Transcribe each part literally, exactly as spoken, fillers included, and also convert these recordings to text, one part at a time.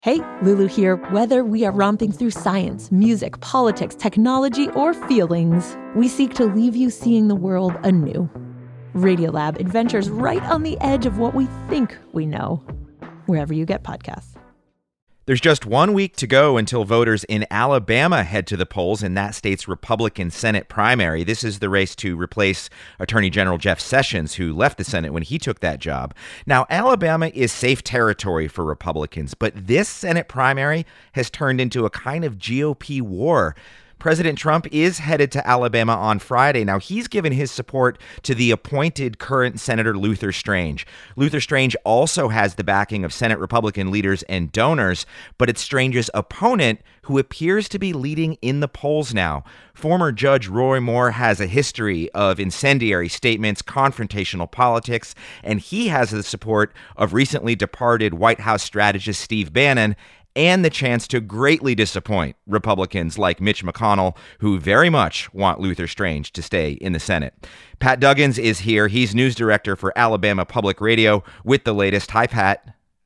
Hey, Lulu here. Whether we are romping through science, music, politics, technology, or feelings, we seek to leave you seeing the world anew. Radiolab adventures right on the edge of what we think we know, wherever you get podcasts. There's just one week to go until voters in Alabama head to the polls in that state's Republican Senate primary. This is the race to replace Attorney General Jeff Sessions, who left the Senate when he took that job. Now, Alabama is safe territory for Republicans, but this Senate primary has turned into a kind of G O P war. President Trump is headed to Alabama on Friday. Now, he's given his support to the appointed current Senator Luther Strange. Luther Strange also has the backing of Senate Republican leaders and donors, but it's Strange's opponent who appears to be leading in the polls now. Former Judge Roy Moore has a history of incendiary statements, confrontational politics, and he has the support of recently departed White House strategist Steve Bannon, and the chance to greatly disappoint Republicans like Mitch McConnell, who very much want Luther Strange to stay in the Senate. Pat Duggins is here. He's news director for Alabama Public Radio with the latest. Hi, Pat.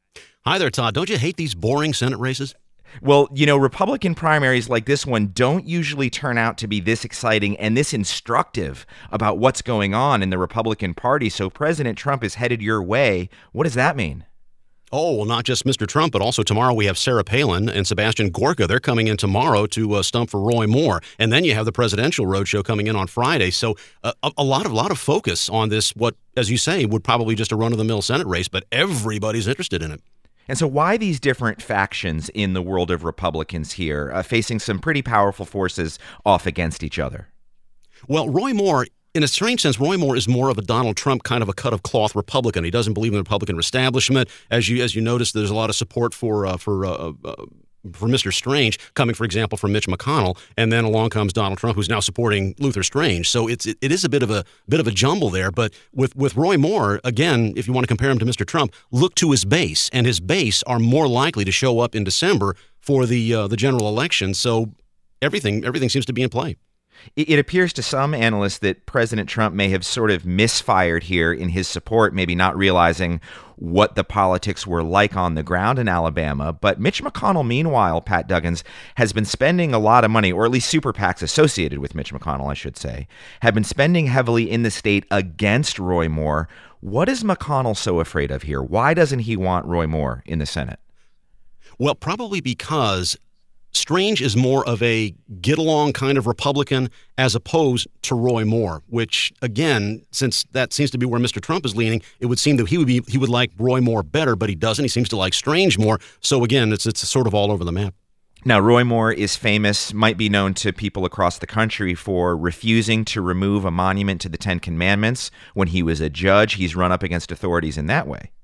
Hi there, Todd. Don't you hate these boring Senate races? Well, you know, Republican primaries like this one don't usually turn out to be this exciting and this instructive about what's going on in the Republican Party. So President Trump is headed your way. What does that mean? Oh, well, not just Mister Trump, but also tomorrow we have Sarah Palin and Sebastian Gorka. They're coming in tomorrow to uh, stump for Roy Moore. And then you have the presidential roadshow coming in on Friday. So uh, a, a lot of lot of focus on this, what, as you say, would probably just a run-of-the-mill Senate race, but everybody's interested in it. And so why these different factions in the world of Republicans here, uh, facing some pretty powerful forces off against each other? Well, Roy Moore, in a strange sense, Roy Moore is more of a Donald Trump kind of a cut-of-cloth Republican. He doesn't believe in the Republican establishment. As you as you notice, there's a lot of support for uh, for uh, uh, for Mister Strange coming, for example, from Mitch McConnell, and then along comes Donald Trump, who's now supporting Luther Strange. So it's it, it is a bit of a bit of a jumble there. But with with Roy Moore, again, if you want to compare him to Mister Trump, look to his base, and his base are more likely to show up in December for the uh, the general election. So everything everything seems to be in play. It appears to some analysts that President Trump may have sort of misfired here in his support, maybe not realizing what the politics were like on the ground in Alabama. But Mitch McConnell, meanwhile, Pat Duggins, has been spending a lot of money, or at least super PACs associated with Mitch McConnell, I should say, have been spending heavily in the state against Roy Moore. What is McConnell so afraid of here? Why doesn't he want Roy Moore in the Senate? Well, probably because Strange is more of a get-along kind of Republican as opposed to Roy Moore, which, again, since that seems to be where Mister Trump is leaning, it would seem that he would be he would like Roy Moore better, but he doesn't. He seems to like Strange more. So, again, it's it's sort of all over the map. Now, Roy Moore is famous, might be known to people across the country for refusing to remove a monument to the Ten Commandments. When he was a judge, he's run up against authorities in that way.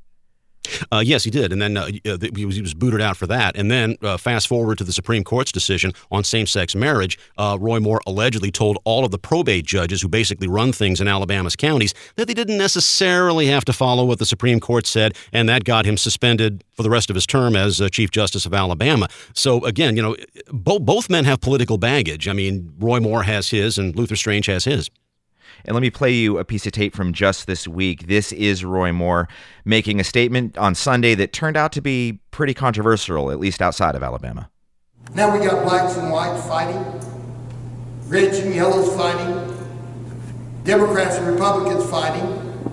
Uh, yes, he did. And then uh, he, was, he was booted out for that. And then uh, fast forward to the Supreme Court's decision on same-sex marriage. Uh, Roy Moore allegedly told all of the probate judges who basically run things in Alabama's counties that they didn't necessarily have to follow what the Supreme Court said. And that got him suspended for the rest of his term as uh, Chief Justice of Alabama. So, again, you know, bo- both men have political baggage. I mean, Roy Moore has his and Luther Strange has his. And let me play you a piece of tape from just this week. This is Roy Moore making a statement on Sunday that turned out to be pretty controversial, at least outside of Alabama. Now we got blacks and whites fighting, reds and yellows fighting, Democrats and Republicans fighting,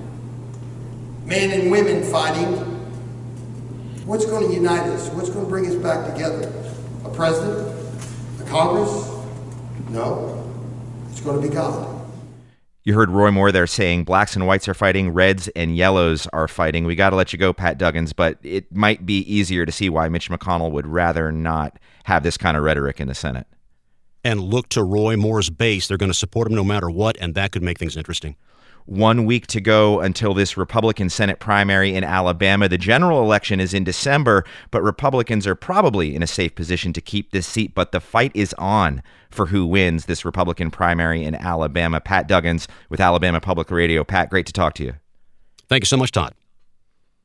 men and women fighting. What's going to unite us? What's going to bring us back together? A president? A Congress? No. It's going to be God. You heard Roy Moore there saying blacks and whites are fighting, reds and yellows are fighting. We got to let you go, Pat Duggins, but it might be easier to see why Mitch McConnell would rather not have this kind of rhetoric in the Senate. And look to Roy Moore's base. They're going to support him no matter what, and that could make things interesting. One week to go until this Republican Senate primary in Alabama. The general election is in December, but Republicans are probably in a safe position to keep this seat. But the fight is on for who wins this Republican primary in Alabama. Pat Duggins with Alabama Public Radio. Pat, great to talk to you. Thank you so much, Todd.